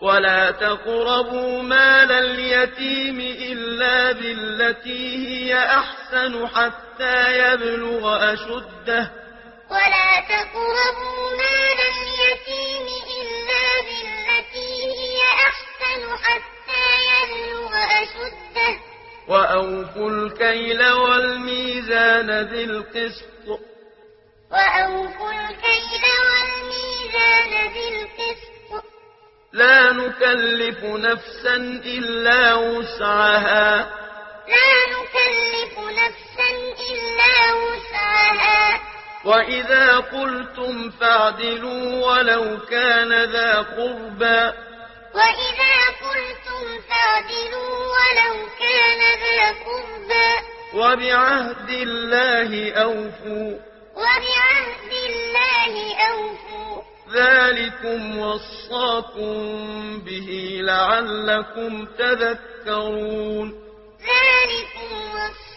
ولا تقربوا مال اليتيم إلا بالتي هي أحسن حتى يبلغ أشده ولا تقربوا مال اليتيم إلا بالتي هي أحسن حتى يبلغ أشده وأوفوا الكيل والميزان بالقسط وأوفوا الكيل والميزان بالقسط لا نكلف نفسا إلا وسعها لا نكلف نفسا إلا وسعها وإذا قلتم فاعدلوا ولو كان ذا قربى وإذا قلتم فاعدلوا ولو كان ذا قربى وبعهد الله أوفوا وبعهد الله أوفوا ذلكم وصاكم به لعلكم تذكرون ذلكم وصاكم